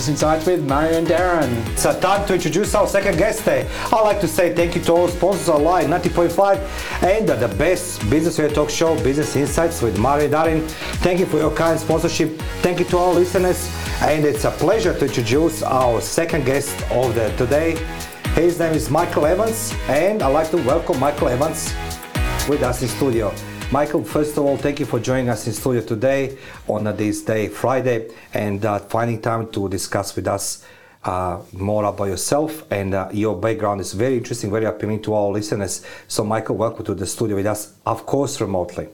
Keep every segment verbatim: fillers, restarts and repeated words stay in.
Business Insights with Mario and Darren. It's time to introduce our second guest today. I'd like to say thank you to all sponsors online, ninety point five, and the best business radio talk show, Business Insights with Mario and Darren. Thank you for your kind sponsorship. Thank you to our listeners, and it's a pleasure to introduce our second guest of the today. His name is Michael Evans, and I'd like to welcome Michael Evans with us in studio. Michael, first of all, thank you for joining us in studio today on this day, Friday, and uh, finding time to discuss with us uh, more about yourself. And uh, your background is very interesting, very appealing to our listeners. So, Michael, welcome to the studio with us, of course, remotely.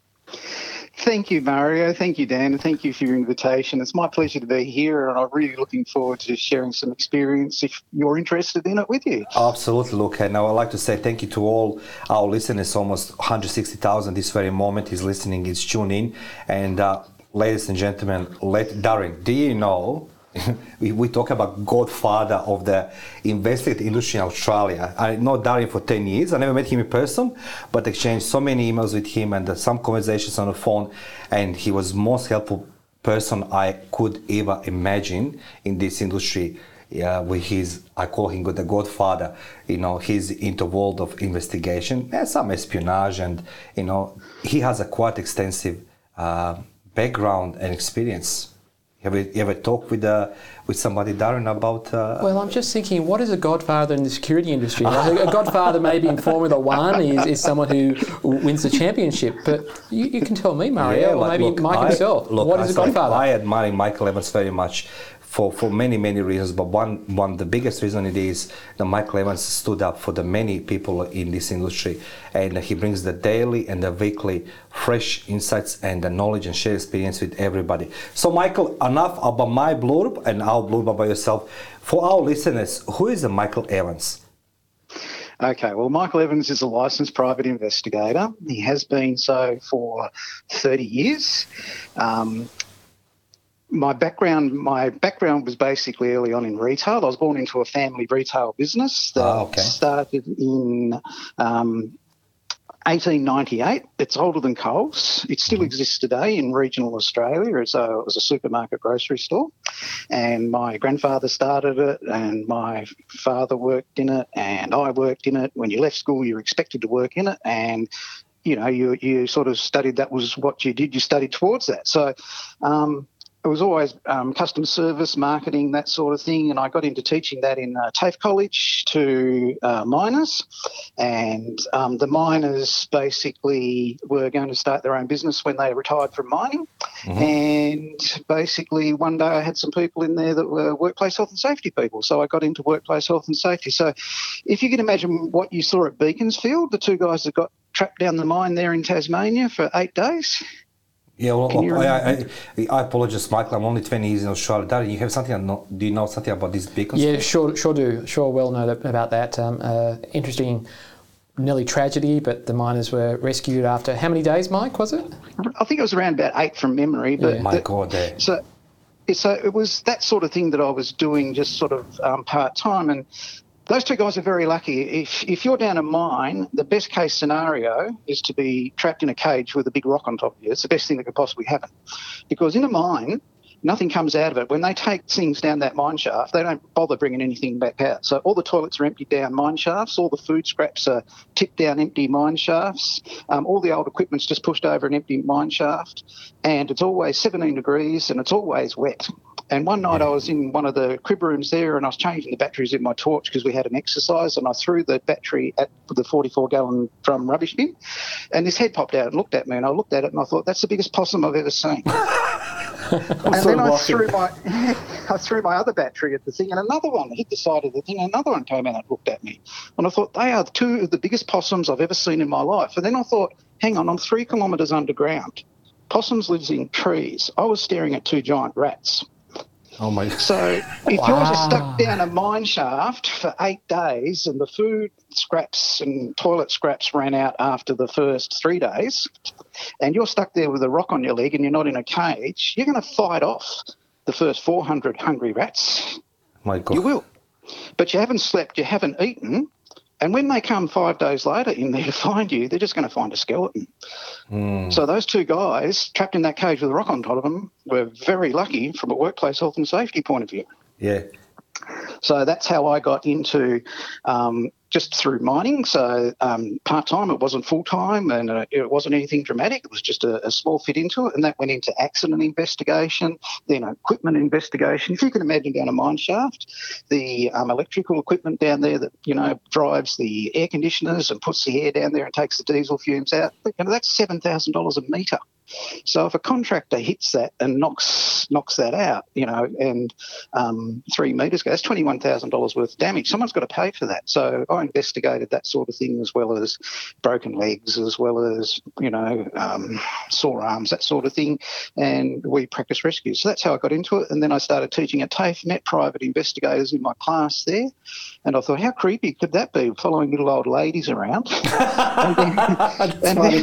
Thank you, Mario. Thank you, Dan. And thank you for your invitation. It's my pleasure to be here, and I'm really looking forward to sharing some experience if you're interested in it with you. Absolutely. Look, and I would like to say thank you to all our listeners. Almost one hundred sixty thousand this very moment is listening, is tuning in. And uh, ladies and gentlemen, let Darren, do you know, we, we talk about godfather of the invested industry in Australia. I know Darren for ten years. I never met him in person, but exchanged so many emails with him and uh, some conversations on the phone. And he was most helpful person I could ever imagine in this industry. Yeah, with his, I call him the godfather. You know, he's into world of investigation and some espionage, and you know, he has a quite extensive uh, background and experience. Have you ever talked with uh, with somebody, Darren, about... Uh, well, I'm just thinking, what is a godfather in the security industry? Like, a godfather maybe in Formula One is, is someone who wins the championship, but you, you can tell me, Mario, yeah, or like, maybe look, Mike I, himself. Look, what is I, a godfather? I admire Michael Evans very much for, for many, many reasons, but one, one the biggest reason it is that Michael Evans stood up for the many people in this industry, and he brings the daily and the weekly fresh insights and the knowledge and share experience with everybody. So, Michael, enough about my blurb and our blurb about yourself. For our listeners, who is Michael Evans? Okay, well, Michael Evans is a licensed private investigator. He has been so for thirty years. Um, My background, my background was basically early on in retail. I was born into a family retail business that oh, okay. started in um, eighteen ninety-eight. It's older than Coles. It still mm-hmm. exists today in regional Australia. As a, it was a supermarket grocery store. And my grandfather started it, and my father worked in it, and I worked in it. When you left school, you were expected to work in it, and you know, you you sort of studied. That was what you did. You studied towards that. So. Um, It was always um, customer service, marketing, that sort of thing, and I got into teaching that in uh, TAFE College to uh, miners, and um, the miners basically were going to start their own business when they retired from mining, mm-hmm. and basically one day I had some people in there that were workplace health and safety people, so I got into workplace health and safety. So if you can imagine what you saw at Beaconsfield, the two guys that got trapped down the mine there in Tasmania for eight days... Yeah, well, I, I, I apologize, Michael. I'm only twenty years in Australia. Darren, you have something? Do you know something about this beacons? Yeah, sure, sure do. Sure, well know that, about that. Um, uh, interesting, nearly tragedy, but the miners were rescued after how many days, Mike? Was it? I think it was around about eight from memory. But yeah. My the, God, eh? so, so it was that sort of thing that I was doing, just sort of um, part time, and. Those two guys are very lucky. If if you're down a mine, the best case scenario is to be trapped in a cage with a big rock on top of you. It's the best thing that could possibly happen. Because in a mine, nothing comes out of it. When they take things down that mine shaft, they don't bother bringing anything back out. So all the toilets are emptied down mine shafts, all the food scraps are tipped down empty mine shafts, um, all the old equipment's just pushed over an empty mine shaft, and it's always seventeen degrees and it's always wet. And one night I was in one of the crib rooms there, and I was changing the batteries in my torch because we had an exercise, and I threw the battery at the forty-four gallon drum rubbish bin, and this head popped out and looked at me, and I looked at it and I thought, that's the biggest possum I've ever seen. and then I threw my I threw my other battery at the thing, and another one hit the side of the thing, and another one came out and looked at me. And I thought, they are two of the biggest possums I've ever seen in my life. And then I thought, hang on, I'm three kilometres underground. Possums lives in trees. I was staring at two giant rats. Oh my! So if wow. you're stuck down a mine shaft for eight days and the food scraps and toilet scraps ran out after the first three days, and you're stuck there with a rock on your leg and you're not in a cage, you're going to fight off the first four hundred hungry rats. My God! You will, but you haven't slept, you haven't eaten. And when they come five days later in there to find you, they're just going to find a skeleton. Mm. So those two guys trapped in that cage with a rock on top of them were very lucky from a workplace health and safety point of view. Yeah. So that's how I got into um, just through mining. So um, part-time, it wasn't full-time, and uh, it wasn't anything dramatic. It was just a, a small fit into it, and that went into accident investigation, then equipment investigation. If you can imagine down a mine shaft, the um, electrical equipment down there that, you know, drives the air conditioners and puts the air down there and takes the diesel fumes out, you know, that's seven thousand dollars a metre. So if a contractor hits that and knocks knocks that out, you know, and um, three metres go, that's twenty-one thousand dollars worth of damage. Someone's got to pay for that. So I investigated that sort of thing, as well as broken legs, as well as, you know, um, sore arms, that sort of thing. And we practice rescues. So that's how I got into it. And then I started teaching at TAFE, met private investigators in my class there. And I thought, how creepy could that be, following little old ladies around? and then, and then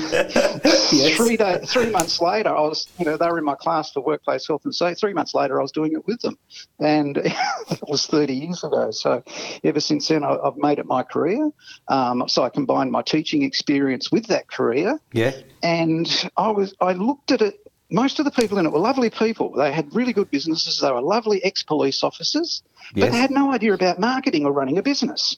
yes. three, day, three months later, I was, you know, they were in my class for workplace health and safety. Three months later, I was doing it with them. And that was thirty years ago. So ever since then, I, I've made it my career. Um, so I combined my teaching experience with that career. Yeah. And I was, I looked at it. Most of the people in it were lovely people. They had really good businesses. They were lovely ex-police officers, yes. but they had no idea about marketing or running a business.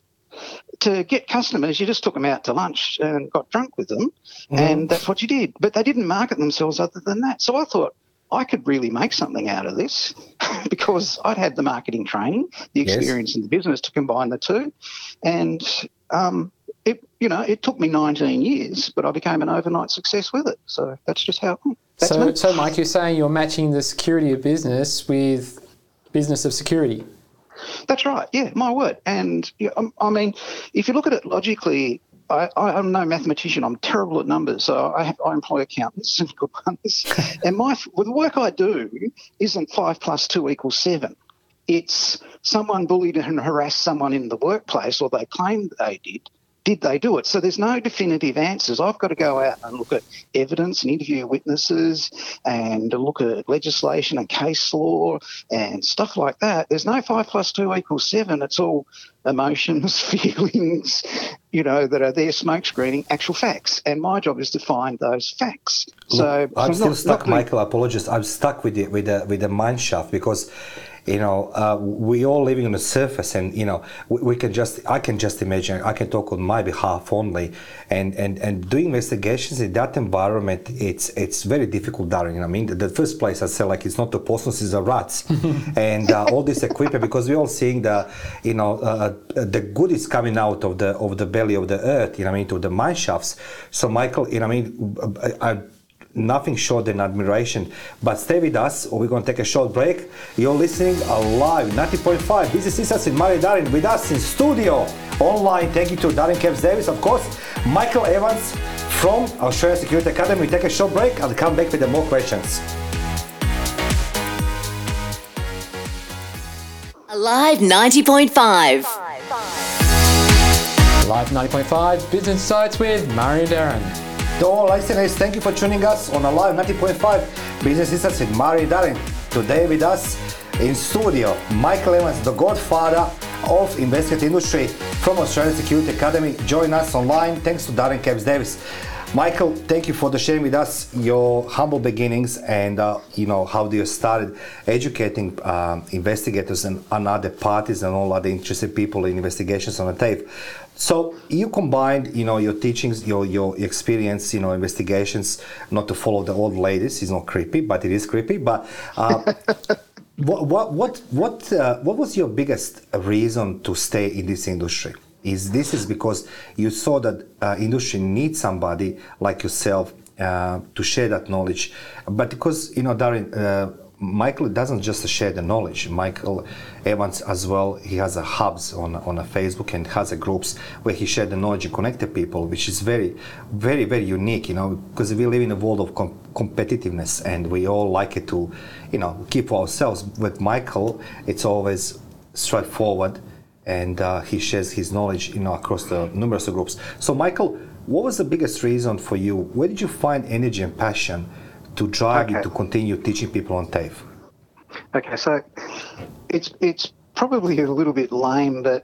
To get customers, you just took them out to lunch and got drunk with them, mm. and that's what you did. But they didn't market themselves other than that. So I thought I could really make something out of this because I'd had the marketing training, the experience yes. in the business to combine the two. And um, it, you know, it took me nineteen years, but I became an overnight success with it. So that's just how it went. That's so, me. so, Mike, you're saying you're matching the security of business with business of security. That's right, yeah, my word. And, you know, I mean, if you look at it logically, I, I'm no mathematician. I'm terrible at numbers. So I, have, I employ accountants and good ones. and my well, the work I do isn't five plus two equals seven. It's someone bullied and harassed someone in the workplace, or they claim they did. Did they do it? So there's no definitive answers. I've got to go out and look at evidence and interview witnesses and look at legislation and case law and stuff like that. There's no five plus two equals seven. It's all emotions, feelings, you know, that are there, smoke screening, actual facts. And my job is to find those facts. So Look, I'm so still not, stuck, not Michael. I apologize. I'm stuck with the with the with the mine shaft because, you know, uh, we all living on the surface, and you know, we, we can just, I can just imagine, I can talk on my behalf only, and and and doing investigations in that environment, it's it's very difficult, Darren. I mean, the, the first place I said, like, it's not the possums, it's the rats, and uh, all this equipment, because we're all seeing the, you know, uh, the good is coming out of the of the belly of the earth, you know, I mean, to the mine shafts. So, Michael, you know, I mean, I. I nothing short than admiration. But stay with us, or we're going to take a short break. You're listening live, ninety point five Business Insights with Murray Darren, with us in studio, online. Thank you to Darren Kemp's Davis, of course, Michael Evans from Australian Security Academy. We take a short break. I'll come back with the more questions. Live ninety point five. Live ninety point five Business Insights with Murray Darren. To all listeners, thank you for tuning us on Alive ninety point five Business Insights with Murray Darren. Today with us in studio, Michael Evans, the godfather of investigative industry from Australian Security Academy. Join us online. Thanks to Darren Kemp's Davis. Michael, thank you for the sharing with us your humble beginnings and uh, you know, how you started educating um, investigators and, and other parties and all other interested people in investigations on the TAFE. So you combined, you know, your teachings, your your experience, you know, investigations. Not to follow the old ladies, it's not creepy, but it is creepy. But uh, what what what what uh, what was your biggest reason to stay in this industry? Is this is because you saw that uh, industry needs somebody like yourself uh, to share that knowledge, but because, you know, Darren, uh, Michael doesn't just share the knowledge. Michael Evans as well, he has a hubs on on a Facebook and has a groups where he shares the knowledge and connect the people, which is very, very, very unique, you know, because we live in a world of com- competitiveness and we all like it to, you know, keep for ourselves. With Michael, it's always straightforward, and uh, he shares his knowledge, you know, across the numerous groups. So, Michael, what was the biggest reason for you? Where did you find energy and passion to drive okay. you to continue teaching people on TAFE? Okay, so it's it's probably a little bit lame that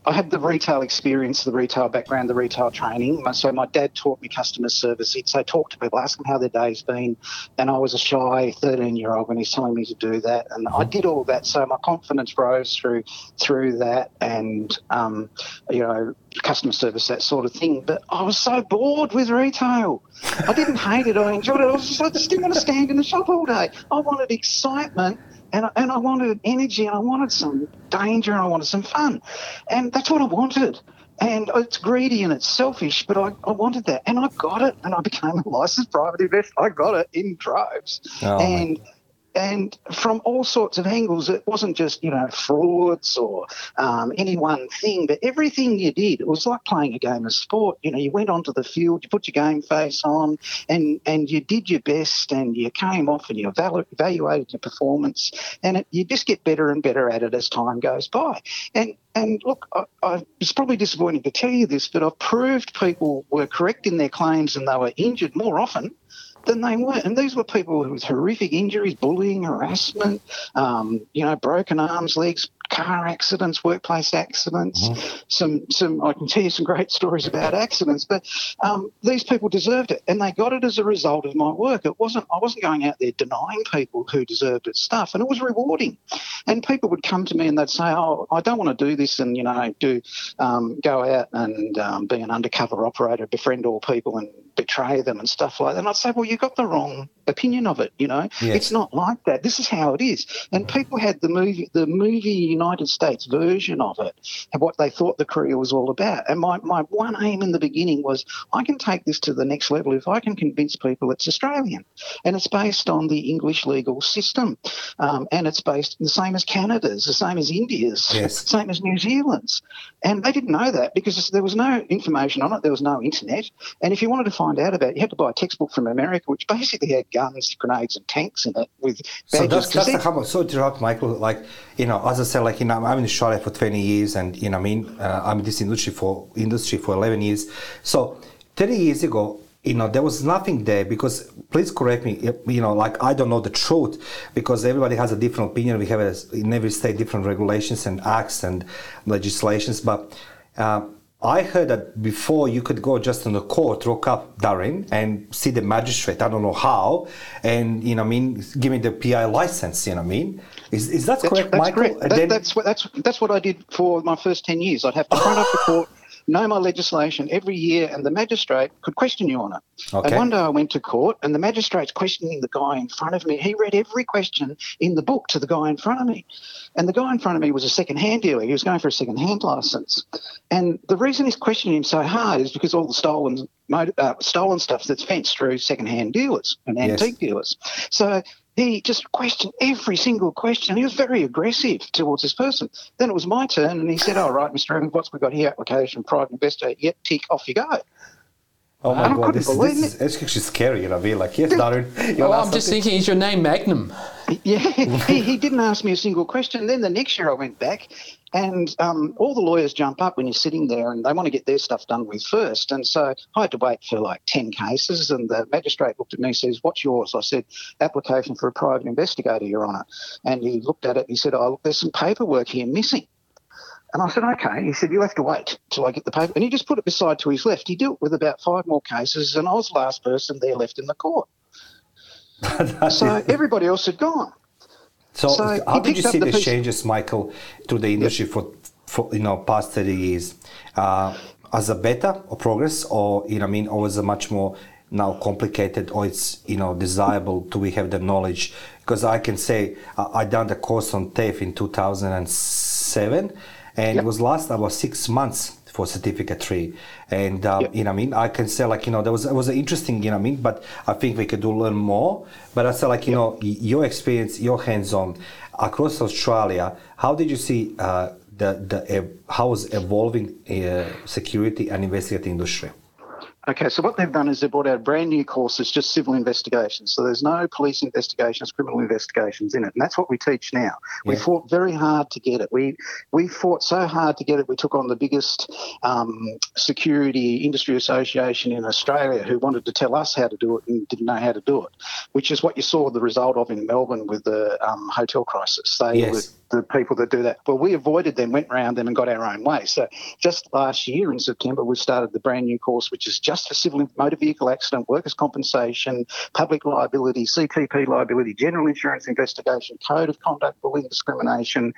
I had the retail experience, the retail background, the retail training. So my dad taught me customer service. He'd say, talk to people, ask them how their day's been. And I was a shy thirteen-year-old when he's telling me to do that. And I did all that. So my confidence rose through through that and, um, you know, customer service, that sort of thing. But I was so bored with retail. I didn't hate it. I enjoyed it. I was just, I just didn't want to stand in the shop all day. I wanted excitement. And, and I wanted energy and I wanted some danger and I wanted some fun. And that's what I wanted. And it's greedy and it's selfish, but I, I wanted that. And I got it. And I became a licensed private investor. I got it in droves. Oh, and And from all sorts of angles, it wasn't just, you know, frauds or um, any one thing, but everything you did, it was like playing a game of sport. You know, you went onto the field, you put your game face on and, and you did your best and you came off and you evalu- evaluated your performance and it, you just get better and better at it as time goes by. And And look, I, I, it's probably disappointing to tell you this, but I've proved people were correct in their claims and they were injured more often than they weren't. And these were people with horrific injuries, bullying, harassment, um, you know, broken arms, legs, car accidents, workplace accidents. Mm-hmm. Some, some. I can tell you some great stories about accidents, but um, these people deserved it, and they got it as a result of my work. It wasn't. I wasn't going out there denying people who deserved it stuff, and it was rewarding. And people would come to me and they'd say, "Oh, I don't want to do this," and you know, do um, go out and um, be an undercover operator, befriend all people, and betray them and stuff like that. And I'd say, "Well, you got the wrong opinion of it. You know, yes. It's not like that. This is how it is." And people had the movie, the movie United States version of it, and what they thought the career was all about. And my, my one aim in the beginning was, I can take this to the next level if I can convince people it's Australian. And it's based on the English legal system. Um, and it's based the same as Canada's, the same as India's, yes. the same as New Zealand's. And they didn't know that because there was no information on it. There was no internet. And if you wanted to find out about it, you had to buy a textbook from America, which basically had guns, grenades and tanks in it with badges. So that's, that's the how so to interrupt, Michael, like, you know, as I said, like, you know, I'm in Australia for twenty years and, you know, I mean, uh, I'm in this industry for industry for eleven years. So thirty years ago, you know, there was nothing there because, please correct me, you know, like, I don't know the truth because everybody has a different opinion. We have a, in every state different regulations and acts and legislations. But uh, I heard that before you could go just in the court, rock up, Darren, and see the magistrate. I don't know how. And, you know, I mean, give me the P I license, you know what I mean? Is is that that's, correct, that's Michael? Correct. That, then, that's, what, that's, that's what I did for my first ten years. I'd have to front up the court, know my legislation every year, and the magistrate could question you on it. Okay. And one day I went to court, and the magistrate's questioning the guy in front of me. He read every question in the book to the guy in front of me. And the guy in front of me was a second-hand dealer. He was going for a second-hand license. And the reason he's questioning him so hard is because all the stolen uh, stolen stuff that's fenced through second-hand dealers and yes. antique dealers. So he just questioned every single question. He was very aggressive towards this person. Then it was my turn, and he said, "All right, Mister Evans, what's we got here? Application, private investor. Yep, tick, off you go." Oh my and God, this, this is it's actually scary, you know, be like, yes, Darren. Well, I'm just thinking, is your name Magnum? Yeah, he, he didn't ask me a single question. Then the next year I went back, and um, all the lawyers jump up when you're sitting there and they want to get their stuff done with first. And so I had to wait for like ten cases, and the magistrate looked at me and says, "What's yours?" I said, "Application for a private investigator, Your Honour." And he looked at it and he said, "Oh, look, there's some paperwork here missing." And I said, "Okay." He said, "You'll have to wait till I get the paper." And he just put it beside to his left. He dealt with about five more cases, and I was the last person there left in the court. So everybody else had gone. So, so how did you see the, the changes, Michael, to the industry yep. for, for, you know, past thirty years? Uh, as a better or progress, or, you know, I mean, or is it much more now complicated, or it's, you know, desirable to we have the knowledge? Because I can say uh, I done the course on T A F E in two thousand seven, and yep. it was last about six months for certificate three. And, um, yep. you know what I mean, I can say, like, you know, there was, it was interesting, you know what I mean, but I think we could do learn more. But I say, like, you yep. know, your experience, your hands-on across Australia, how did you see uh, the, the, uh, how was evolving uh, security and investigative industry? Okay, so what they've done is they've brought out a brand new course that's just civil investigations. So there's no police investigations, criminal investigations in it. And that's what we teach now. Yeah. We fought very hard to get it. We we fought so hard to get it, we took on the biggest um, security industry association in Australia who wanted to tell us how to do it and didn't know how to do it, which is what you saw the result of in Melbourne with the um, hotel crisis. They yes. were the people that do that. Well, we avoided them, went around them and got our own way. So just last year in September, we started the brand new course, which is just for civil motor vehicle accident, workers' compensation, public liability, C T P liability, general insurance investigation, code of conduct, bullying, discrimination.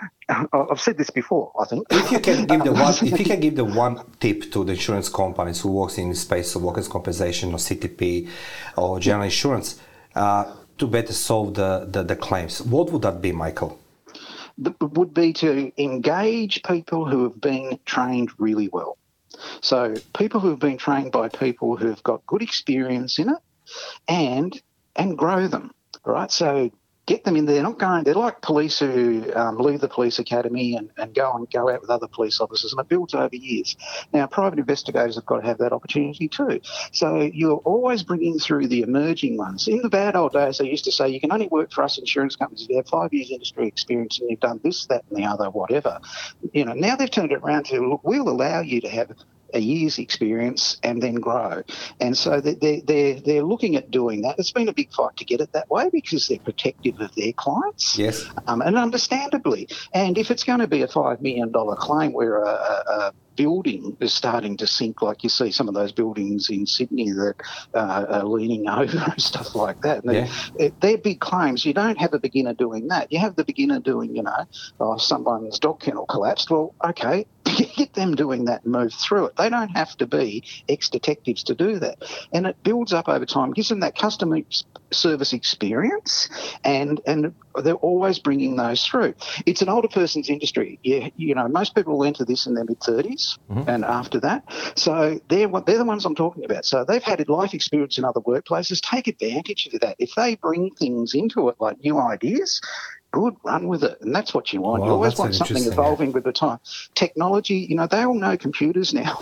I've said this before, I think. If you can give the one, if you can give the one tip to the insurance companies who works in the space of workers' compensation or C T P or general insurance uh, to better solve the, the, the claims, what would that be, Michael? Would be to engage people who have been trained really well. So people who have been trained by people who have got good experience in it, and and grow them, right? So get them in there. They're not going. They're like police who um, leave the police academy and, and go and go out with other police officers, and it builds over years. Now, private investigators have got to have that opportunity too. So you're always bringing through the emerging ones. In the bad old days, they used to say you can only work for us insurance companies if you have five years industry experience and you've done this, that, and the other, whatever. You know, now they've turned it around to look. We'll allow you to have a year's experience and then grow. And so they're, they're, they're looking at doing that. It's been a big fight to get it that way because they're protective of their clients. Yes. Um, and understandably. And if it's going to be a five million dollars claim where a, a, a building is starting to sink, like you see some of those buildings in Sydney that uh, are leaning over and stuff like that. And yeah. they're, they're big claims. You don't have a beginner doing that. You have the beginner doing, you know, oh, someone's dog kennel collapsed. Well, okay, get them doing that and move through it. They don't have to be ex-detectives to do that. And it builds up over time, gives them that customer service experience, and and they're always bringing those through. It's an older person's industry. You, you know, most people will enter this in their mid-thirties mm-hmm. and after that. So they're, they're the ones I'm talking about. So they've had life experience in other workplaces. Take advantage of that. If they bring things into it, like new ideas, good, run with it. And that's what you want. Well, you always want something evolving yeah. with the time. Technology, you know, they all know computers now.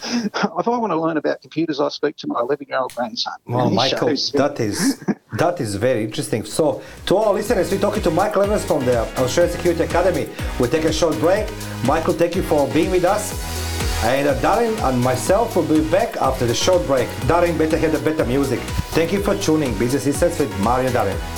If I want to learn about computers, I speak to my eleven-year-old grandson. Well, Michael, that is that is very interesting. So, to all listeners, we're talking to Michael Evans from the Australian Security Academy. We'll take a short break. Michael, thank you for being with us. And uh, Darren and myself will be back after the short break. Darren, better hear the better music. Thank you for tuning Business Insights with Mario and Darren.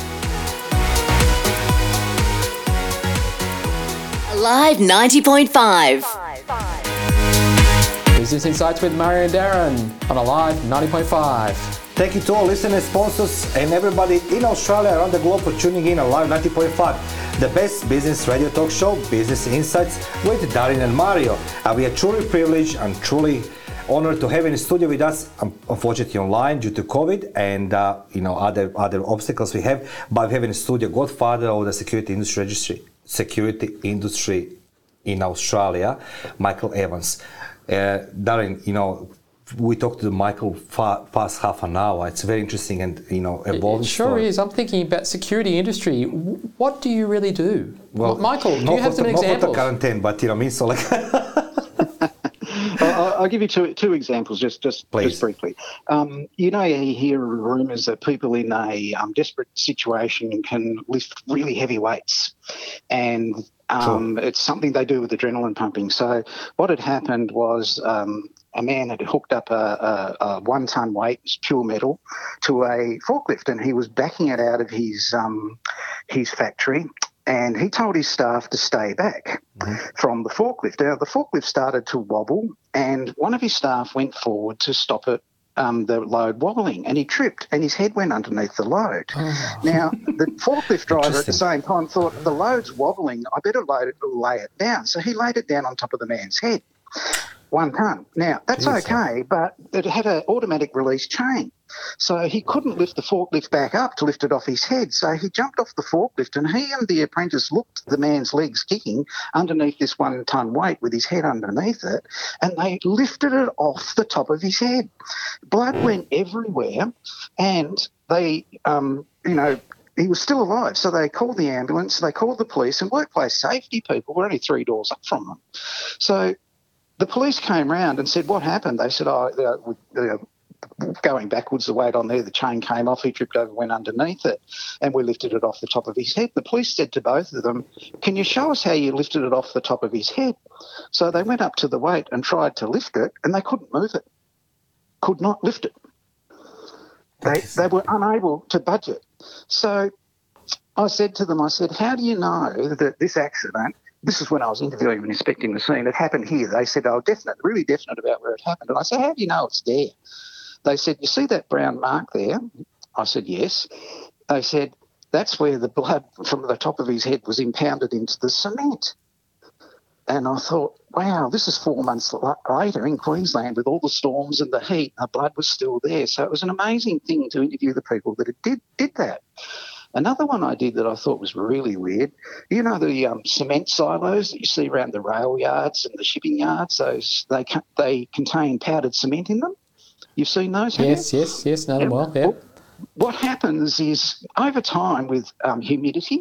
Live ninety point five. Business Insights with Mario and Darren on Alive ninety point five. Thank you to all listeners, sponsors, and everybody in Australia around the globe for tuning in on Alive ninety point five, the best business radio talk show, Business Insights with Darren and Mario. And we are truly privileged and truly honored to have in the studio with us, unfortunately online due to COVID and uh, you know other other obstacles we have. But we have in the studio Godfather of the security industry registry. security industry in Australia, Michael Evans. Uh, Darren, you know, we talked to Michael for past half an hour. It's very interesting and, you know, evolving. It sure story. is. I'm thinking about security industry. What do you really do? Well, Michael, do you have some the, examples? Not for the quarantine, but, you know, I mean, so like... I'll, I'll give you two two examples, just just, just briefly. Um, you know, you hear rumours that people in a um, desperate situation can lift really heavy weights, and um, sure. it's something they do with adrenaline pumping. So what had happened was um, a man had hooked up a, a, a one-ton weight, pure metal, to a forklift, and he was backing it out of his um, his factory. And he told his staff to stay back mm-hmm. from the forklift. Now, the forklift started to wobble, and one of his staff went forward to stop it, um, the load wobbling, and he tripped, and his head went underneath the load. Oh. Now, the forklift driver at the same time thought, the load's wobbling, I better load it, lay it down. So he laid it down on top of the man's head, one ton. Now, that's Jeez, okay, but it had an automatic release chain. So he couldn't lift the forklift back up to lift it off his head. So he jumped off the forklift, and he and the apprentice looked at the man's legs kicking underneath this one-ton weight with his head underneath it, and they lifted it off the top of his head. Blood went everywhere, and they, um, you know, he was still alive. So they called the ambulance, they called the police, and workplace safety people were only three doors up from them. So the police came round and said, what happened? They said, oh, uh, uh, going backwards, the weight on there, the chain came off, he tripped over, went underneath it, and we lifted it off the top of his head. The police said to both of them, can you show us how you lifted it off the top of his head? So they went up to the weight and tried to lift it, and they couldn't move it, could not lift it. They, they were unable to budge it. So I said to them, I said, how do you know that this accident, this is when I was interviewing and inspecting the scene, it happened here. They said, oh, definite, really definite about where it happened. And I said, how do you know it's there? They said, you see that brown mark there? I said, yes. They said, that's where the blood from the top of his head was impounded into the cement. And I thought, wow, this is four months later in Queensland with all the storms and the heat, the blood was still there. So it was an amazing thing to interview the people that did, did that. Another one I did that I thought was really weird, you know the um, cement silos that you see around the rail yards and the shipping yards, those they they contain powdered cement in them? You've seen those, have Yes, you? yes, yes, know them well, yeah. Well, what happens is over time with um, humidity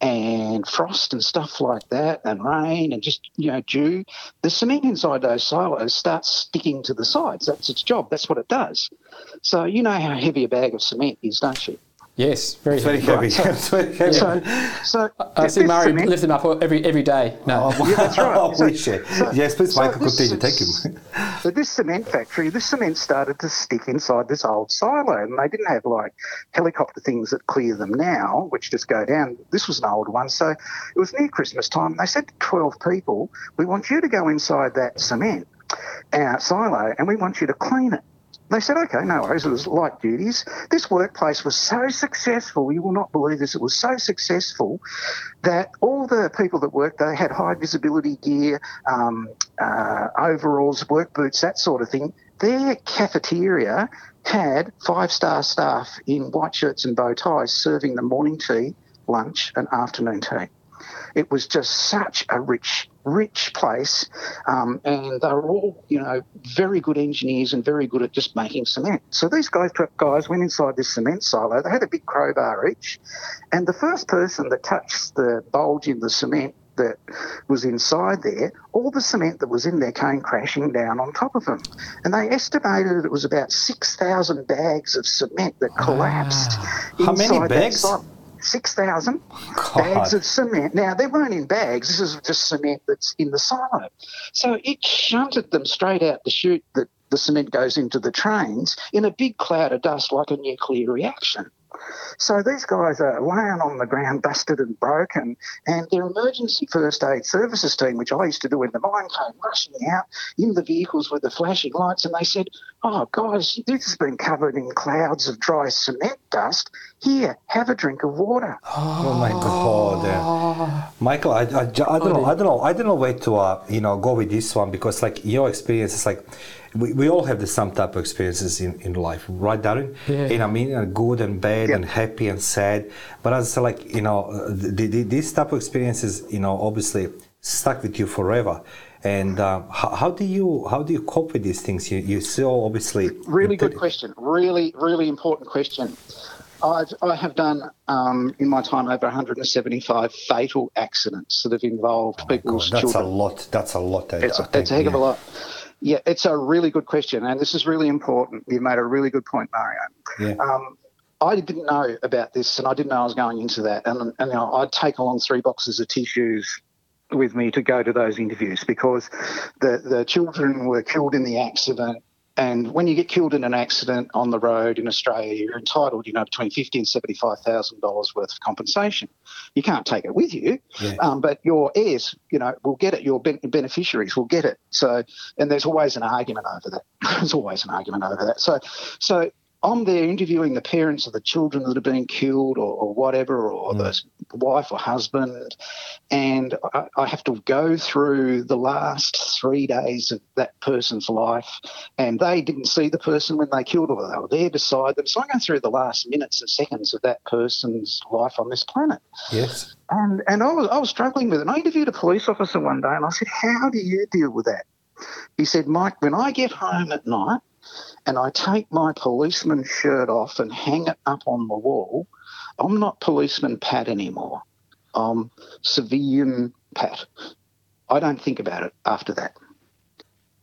and frost and stuff like that and rain and just, you know, dew, the cement inside those silos starts sticking to the sides. That's its job. That's what it does. So you know how heavy a bag of cement is, don't you? Yes, very It's very heavy. heavy. It's very heavy. So, so I see this Murray cement- lift them up every every day. No. Oh, Yeah, that's right. oh, So- appreciate. so- yes, please, so Michael, this continue. is- Thank you. So this cement factory, this cement started to stick inside this old silo, and they didn't have like helicopter things that clear them now, which just go down. This was an old one, so it was near Christmas time. They said to twelve people, "We want you to go inside that cement uh, silo, and we want you to clean it." They said, okay, no worries. It was light duties. This workplace was so successful, you will not believe this, it was so successful that all the people that worked, they had high visibility gear, um, uh, overalls, work boots, that sort of thing. Their cafeteria had five-star staff in white shirts and bow ties serving them morning tea, lunch and afternoon tea. It was just such a rich, rich place, um, and they were all, you know, very good engineers and very good at just making cement. So these guys, guys went inside this cement silo. They had a big crowbar each, and the first person that touched the bulge in the cement that was inside there, all the cement that was in there came crashing down on top of them. And they estimated it was about six thousand bags of cement that collapsed How many inside that bags? silo. six thousand God. bags of cement. Now, they weren't in bags. This is just cement that's in the silo. So it shunted them straight out the chute that the cement goes into the trains in a big cloud of dust like a nuclear reaction. So these guys are laying on the ground, busted and broken, and their emergency first aid services team, which I used to do in the mine, came rushing out in the vehicles with the flashing lights, and they said, oh, guys, this has been covered in clouds of dry cement dust. Here, have a drink of water. Oh my God, yeah. Michael, I, I, I don't know, I don't know, I don't know where to, uh, you know, go with this one, because like your experience is like, we, we all have the some type of experiences in, in life, right, Darren? Yeah. And I mean, uh, good and bad Yeah. and happy and sad. But as I say, like, you know, the, the, these type of experiences, you know, obviously stuck with you forever. And uh, how, how do you how do you cope with these things? You you so obviously Really good question. Really, really important question. I've, I have done, um, in my time, over one hundred seventy-five fatal accidents that have involved Oh my people's God, that's children. a lot. That's a lot. I- It's I a, it's a think, heck of a yeah. lot. Yeah, it's a really good question, and this is really important. You made a really good point, Mario. Yeah. Um, I didn't know about this, and I didn't know I was going into that. And, and you know, I'd take along three boxes of tissues with me to go to those interviews because the, the children were killed in the accident. And when you get killed in an accident on the road in Australia, you're entitled, you know, between fifty and seventy-five thousand dollars worth of compensation. You can't take it with you, Yeah. um, but your heirs, you know, will get it. Your ben- beneficiaries will get it. So, and there's always an argument over that. There's always an argument over that. So, so I'm there interviewing the parents of the children that have been killed or, or whatever, or Mm. the wife or husband, and I, I have to go through the last three days of that person's life, and they didn't see the person when they killed her. They were there beside them. So I go through the last minutes and seconds of that person's life on this planet. Yes. And and I was I was struggling with it. And I interviewed a police officer one day, and I said, "How do you deal with that?" He said, "Mike, when I get home at night and I take my policeman's shirt off and hang it up on the wall, I'm not policeman Pat anymore. I'm civilian Pat. I don't think about it after that."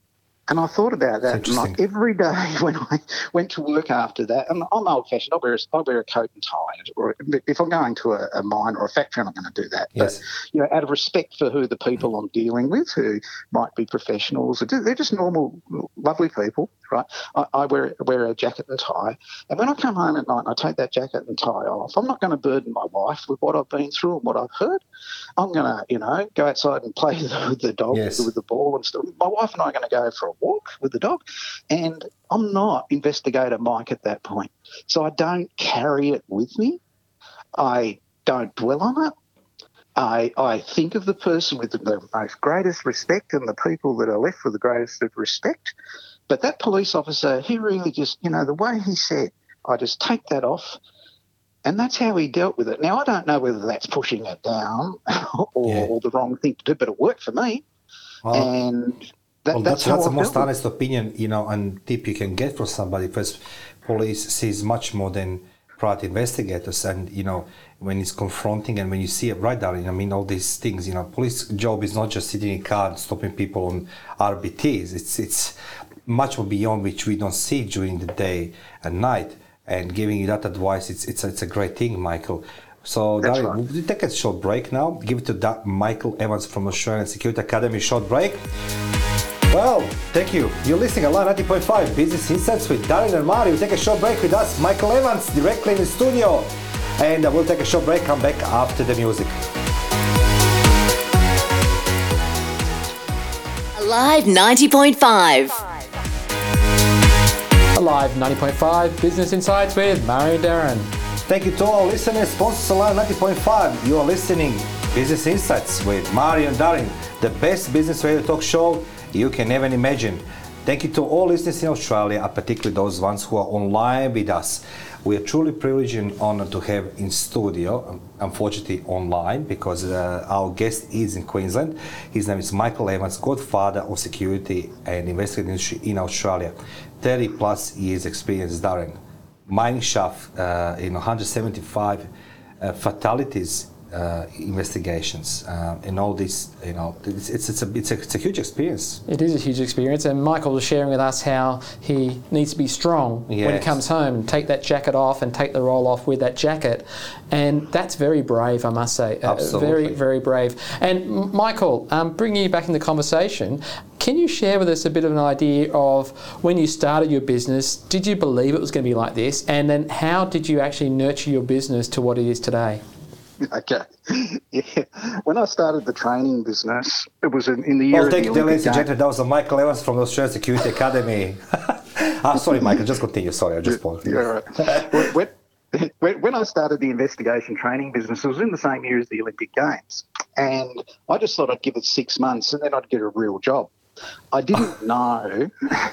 And I thought about that, and like every day when I went to work after that, and I'm old-fashioned, I wear, a, I wear a coat and tie. Or if I'm going to a, a mine or a factory, I'm not going to do that. Yes. But, you know, out of respect for who the people I'm dealing with, who might be professionals, they're just normal, lovely people, right? I, I wear, wear a jacket and tie. And when I come home at night and I take that jacket and tie off, I'm not going to burden my wife with what I've been through and what I've heard. I'm going to, you know, go outside and play with the dog, Yes. with the ball and stuff. My wife and I are going to go for a walk with the dog, and I'm not Investigator Mike at that point. So I don't carry it with me. I don't dwell on it. I, I think of the person with the most greatest respect and the people that are left with the greatest of respect. But that police officer, he really just, you know, the way he said, I just take that off. And that's how he dealt with it. Now, I don't know whether that's pushing it down or, Yeah. or the wrong thing to do, but it worked for me. Well, and that, well, that's, that's, how that's I the most dealt with it. honest opinion, you know, and tip you can get from somebody, because police sees much more than private investigators. And, you know, when it's confronting and when you see it right there, I mean, all these things, you know, police job is not just sitting in a car and stopping people on R B Ts. It's, it's much more beyond, which we don't see during the day and night. And giving you that advice, it's it's it's a great thing, Michael. So, That's Darren, right. we'll take a short break now. Give it to da- Michael Evans from Australian Security Academy. Short break. Well, thank you. You're listening to Live ninety point five Business Insights with Darren and Mari. We'll take a short break with us, Michael Evans, directly in the studio. And uh, we'll take a short break, come back after the music. Live ninety point five. Alive ninety point five Business Insights with Mari and Darren. Thank you to all listeners, sponsors Alive ninety point five. You are listening Business Insights with Mari and Darren, the best business radio talk show you can ever imagine. Thank you to all listeners in Australia, and particularly those ones who are online with us. We are truly privileged and honored to have in studio, unfortunately online, because uh, our guest is in Queensland. His name is Michael Evans, godfather of security and investigative industry in Australia. thirty plus years experience, Darren. Mining shaft, uh, you know, one hundred seventy-five uh, fatalities uh, investigations, uh, and all this, you know, it's, it's, it's, a, it's, a, it's a huge experience. It is a huge experience, and Michael was sharing with us how he needs to be strong when he Yes. comes home and take that jacket off and take the roll off with that jacket, and that's very brave, I must say. Uh, Absolutely. very, very brave. And M- Michael, um, bringing you back in the conversation, can you share with us a bit of an idea of when you started your business, did you believe it was going to be like this, and then how did you actually nurture your business to what it is today? Okay. Yeah. When I started the training business, it was in, in the year Well, of thank the you, Olympic ladies and Games. gentlemen. That was Michael Evans from the Australian Security Academy. Ah, sorry, Michael. Just continue. Sorry, I just paused. Yeah, right. when, when, when I started the investigation training business, it was in the same year as the Olympic Games. And I just thought I'd give it six months and then I'd get a real job. I didn't know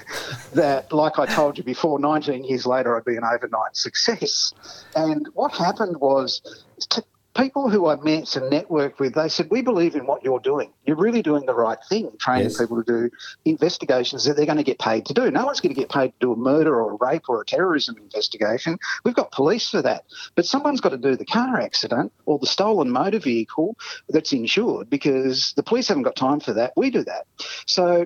that, like I told you before, nineteen years later, I'd be an overnight success. And what happened was t- people who I met and networked with, they said, we believe in what you're doing. You're really doing the right thing, training Yes. people to do investigations that they're going to get paid to do. No one's going to get paid to do a murder or a rape or a terrorism investigation. We've got police for that. But someone's got to do the car accident or the stolen motor vehicle that's insured, because the police haven't got time for that. We do that. So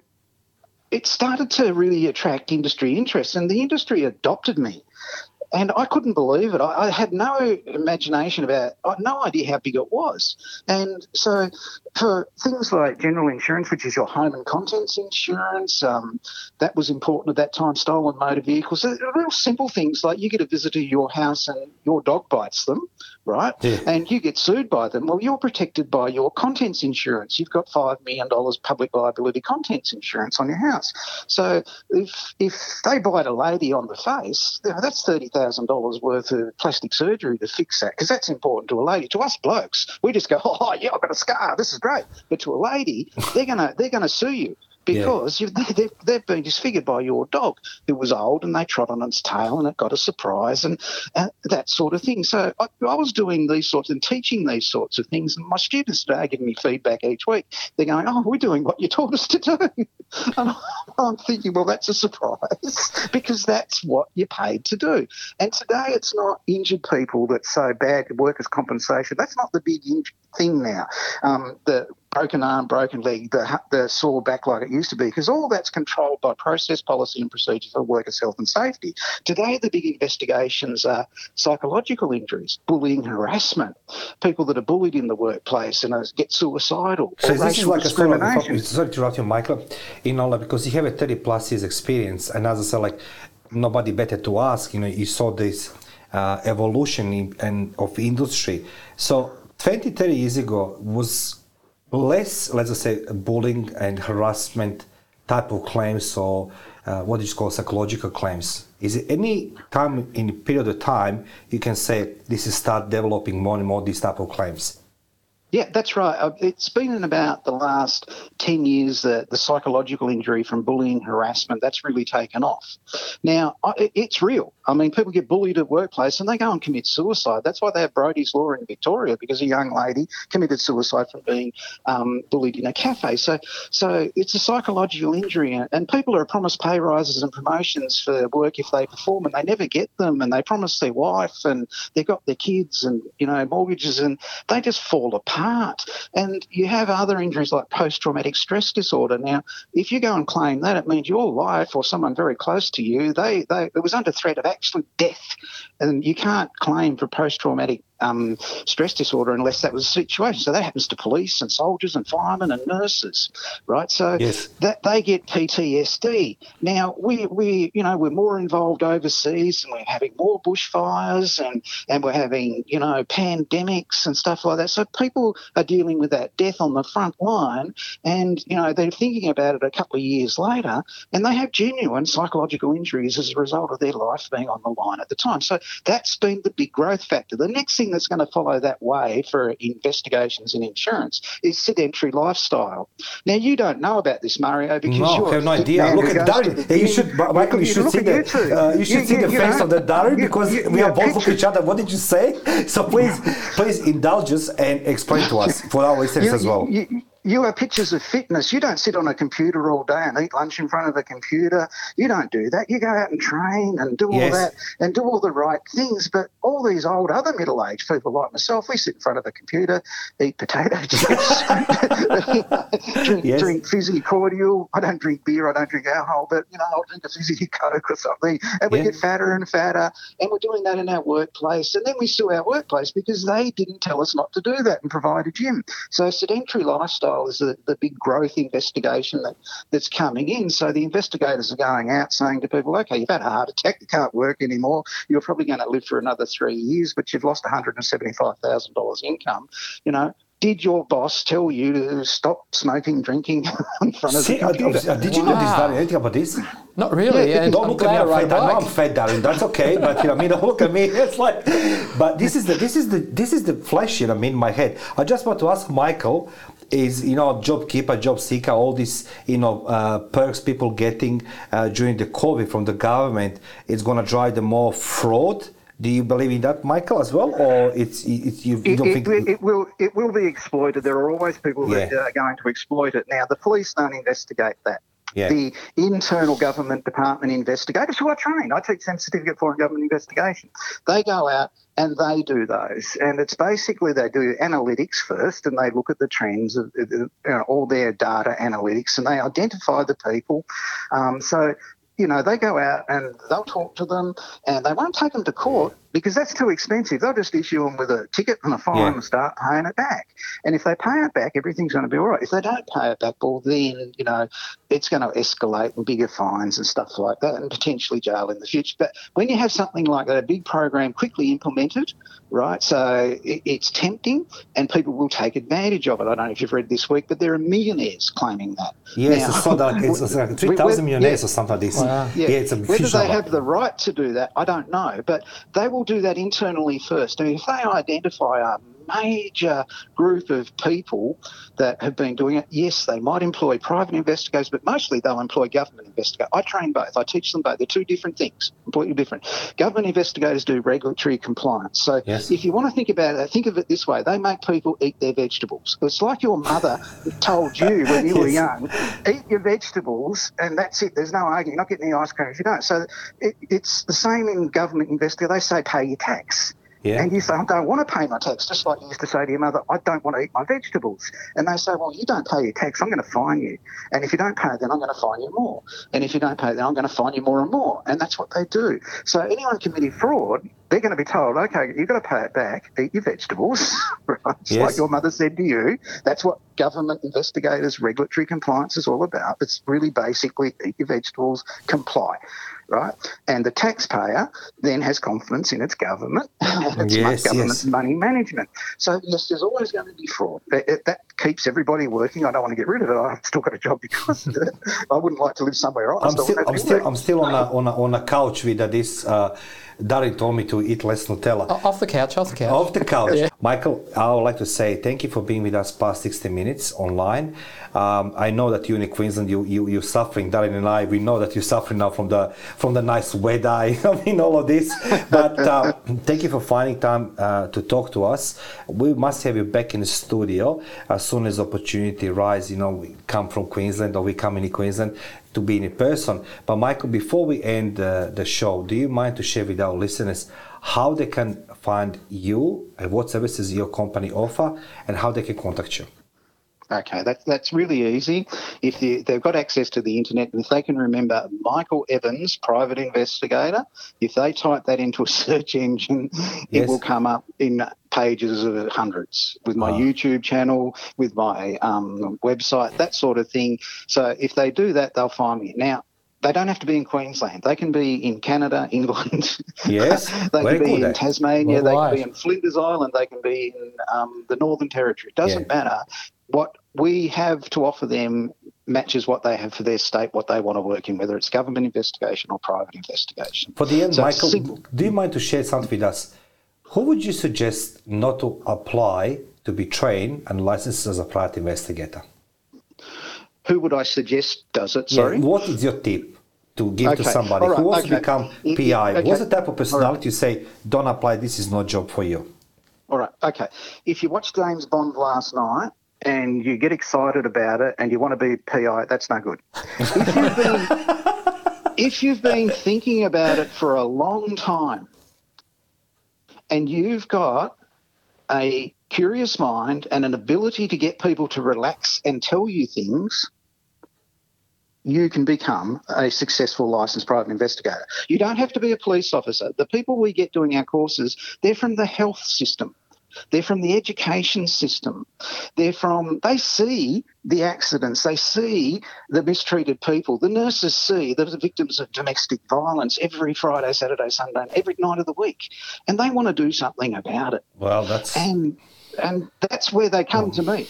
it started to really attract industry interest, and the industry adopted me. And I couldn't believe it. I, I had no imagination about, I had no idea how big it was. And so for things like general insurance, which is your home and contents insurance, um, that was important at that time, stolen motor vehicles, so real simple things like you get a visitor to your house and your dog bites them, right? Yeah. And you get sued by them. Well, you're protected by your contents insurance. You've got five million dollars public liability contents insurance on your house. So if if they bite a lady on the face, you know, that's thirty thousand dollars worth of plastic surgery to fix that, because that's important to a lady. To us blokes, we just go, oh, yeah, I've got a scar. This is great. But to a lady, they're going to they're gonna sue you. Because yeah. you've, they've, they've been disfigured by your dog, who was old and they trod on its tail and it got a surprise and, and that sort of thing. So I, I was doing these sorts and teaching these sorts of things, and my students today are giving me feedback each week. They're going, oh, we're doing what you taught us to do. And I'm thinking, well, that's a surprise, because that's what you're paid to do. And today it's not injured people that's so bad, workers' compensation. That's not the big in- thing now. Um, the broken arm, broken leg, the, the sore back like it used to be, because all that's controlled by process, policy and procedure for workers' health and safety. Today, the big investigations are psychological injuries, bullying, harassment, people that are bullied in the workplace and get suicidal. So this is like a sort of, discrimination. sorry to interrupt you, Michael, you know, like, because you have a thirty plus years experience, and as I said, like, nobody better to ask, you know, you saw this uh, evolution in, and of industry. So twenty, thirty years ago was less, let's just say, bullying and harassment type of claims, or uh, what is called psychological claims. Is it any time in a period of time you can say this is start developing more and more these type of claims? Yeah, that's right. Uh, It's been in about the last ten years that the psychological injury from bullying, harassment, that's really taken off. Now, I- it's real. I mean, people get bullied at workplace and they go and commit suicide. That's why they have Brodie's Law in Victoria, because a young lady committed suicide from being um, bullied in a cafe. So so it's a psychological injury, and, and people are promised pay rises and promotions for work if they perform, and they never get them, and they promise their wife, and they've got their kids and, you know, mortgages, and they just fall apart. And you have other injuries like post-traumatic stress disorder. Now, if you go and claim that, it means your wife or someone very close to you, they, they it was under threat of actual death. And you can't claim for post-traumatic um, stress disorder unless that was the situation. So that happens to police and soldiers and firemen and nurses, right? So Yes. that they get P T S D. Now, we, we you know, we're more involved overseas, and we're having more bushfires, and, and we're having, you know, pandemics and stuff like that. So people are dealing with that death on the front line, and, you know, they're thinking about it a couple of years later, and they have genuine psychological injuries as a result of their life being on the line at the time. So that's been the big growth factor. The next thing that's going to follow that way for investigations in insurance is sedentary lifestyle. Now, you don't know about this, Mario, because No, you're I have no a fit idea. man Look who at goes to Darren. the You gym. should, Michael, you should look see at the you two. uh, you should You- see you- the you face know, of the Darren, you- because you- we you are both picture- looking at each other. What did you say? So please, please indulge us and explain to us for our listeners You- as well. You, you, you are pictures of fitness. You don't sit on a computer all day and eat lunch in front of a computer. You don't do that. You go out and train and do all Yes. that and do all the right things. But all these old other middle-aged people like myself, we sit in front of a computer, eat potato chips, drink, Yes. drink fizzy cordial. I don't drink beer. I don't drink alcohol, but, you know, I'll drink a fizzy Coke or something. And we Yeah. get fatter and fatter. And we're doing that in our workplace. And then we sue our workplace because they didn't tell us not to do that and provide a gym. So sedentary lifestyle is the, the big growth investigation that, that's coming in. So the investigators are going out saying to people, okay, you've had a heart attack, you can't work anymore, you're probably going to live for another three years, but you've lost one hundred seventy-five thousand dollars income. You know, did your boss tell you to stop smoking, drinking in front of See, the uh, computer? uh, did you know this, Wow. Darren? Anything about this? Not really. Yeah, and Don't I'm look at me. glad I'm I fat. rode a I know I'm bike. fat, Darren. That's okay. But you know, I mean, don't look at me. It's like, but this is the this is the this is the flash, you know, in my head. I just want to ask Michael. Is, you know, job keeper, job seeker, all these, you know, uh, perks people getting uh, during the COVID from the government, it's going to drive them more fraud. Do you believe in that, Michael, as well, or it's, it's you, you It, don't it, think? it will it will be exploited. There are always people that Yeah. are going to exploit it. Now, the police don't investigate that. Yeah. The internal government department investigators who are trained, I teach them certificate foreign government investigation. They go out and they do those. And it's basically they do analytics first, and they look at the trends of, of, you know, all their data analytics, and they identify the people. Um, so, you know, they go out and they'll talk to them, and they won't take them to court because that's too expensive. They'll just issue them with a ticket and a fine Yeah. and start paying it back. And if they pay it back, everything's going to be all right. If they don't pay it back, well, then, you know, it's going to escalate and bigger fines and stuff like that, and potentially jail in the future. But when you have something like that, a big program quickly implemented, right, so it, it's tempting and people will take advantage of it. I don't know if you've read this week, but there are millionaires claiming that. Yes, Now, I saw that. It's, it's like three thousand millionaires or something like this. Wow. Yeah, it's a Whether huge they number. have the right to do that, I don't know, but they will do that internally first. And if they identify a major group of people that have been doing it, yes, they might employ private investigators, but mostly they'll employ government investigators. I train both. I teach them both. They're two different things, completely different. Government investigators do regulatory compliance. So Yes. if you want to think about it, think of it this way. They make people eat their vegetables. It's like your mother told you when you were Yes. young, eat your vegetables and that's it. There's no arguing. You're not getting any ice cream if you don't. So it, it's the same in government investigation. They say pay your tax. Yeah. And you say, I don't want to pay my tax, just like you used to say to your mother, I don't want to eat my vegetables. And they say, well, you don't pay your tax, I'm going to fine you. And if you don't pay, then I'm going to fine you more. And if you don't pay, then I'm going to fine you more and more. And that's what they do. So anyone committing fraud, they're going to be told, okay, you've got to pay it back, eat your vegetables, right? It's Yes. like your mother said to you. That's what government investigators, regulatory compliance is all about. It's really basically eat your vegetables, comply, right? And the taxpayer then has confidence in its government and its Yes, government yes. money management. So, yes, there's always going to be fraud. It, it, that keeps everybody working. I don't want to get rid of it. I've still got a job because of it. I wouldn't like to live somewhere else. I'm I still, wouldn't have I'm to still, work. I'm still on a, on a, on a couch with uh, this. Uh, Darren told me to eat less Nutella. O- Off the couch, off the couch. Off the couch. Yeah. Michael, I would like to say thank you for being with us past sixty minutes online. Um, I know that you in Queensland, you, you, you're suffering. Darren and I, we know that you're suffering now from the from the nice weather, I mean, all of this. But uh, thank you for finding time uh, to talk to us. We must have you back in the studio as soon as opportunity arises. You know, we come from Queensland or we come in Queensland to be in person. But Michael, before we end uh, the show, do you mind to share with our listeners how they can find you and what services your company offer and how they can contact you? Okay, that's that's really easy. If you, they've got access to the internet, and if they can remember Michael Evans, private investigator, if they type that into a search engine, Yes. it will come up in pages of hundreds with my Wow. YouTube channel, with my um, website, that sort of thing. So if they do that, they'll find me. Now, they don't have to be in Queensland. They can be in Canada, England. Yes, they very can be good, eh? in Tasmania. They Right. can be in Flinders Island. They can be in um, the Northern Territory. It doesn't Yeah. matter. What we have to offer them matches what they have for their state, what they want to work in, whether it's government investigation or private investigation. For the end, So Michael, simple. do you mind to share something with us? Who would you suggest not to apply to be trained and licensed as a private investigator? Who would I suggest does it? Yeah, Sorry. what is your tip to give to Okay, somebody all right, who wants to okay. become Y- P I? y- okay, What's the type of all personality you say, don't apply, this is not job for you? All right. Okay. If you watched James Bond last night and you get excited about it and you want to be P I, that's no good. If you've been, if you've been thinking about it for a long time and you've got a curious mind and an ability to get people to relax and tell you things, you can become a successful licensed private investigator. You don't have to be a police officer. The people we get doing our courses, they're from the health system. They're from the education system. They're from, they see the accidents. They see the mistreated people. The nurses see the victims of domestic violence every Friday, Saturday, Sunday, and every night of the week. And they want to do something about it. Well, that's... And, and that's where they come to me.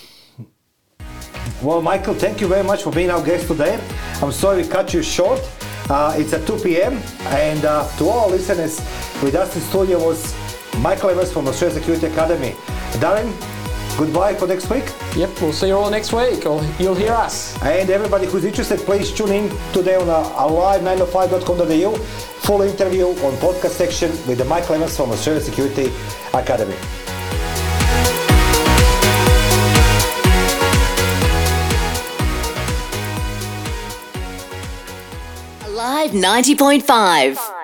Well, Michael, thank you very much for being our guest today. I'm sorry we cut you short. Uh, it's at two p.m. And uh, to all listeners, with us in studio was Michael Evans from Australian Security Academy. Darren, goodbye for next week. Yep, we'll see you all next week, or you'll hear us. And everybody who's interested, please tune in today on our, our live nine oh five dot com dot a u. Full interview on podcast section with the Michael Evans from Australian Security Academy. Live ninety point five.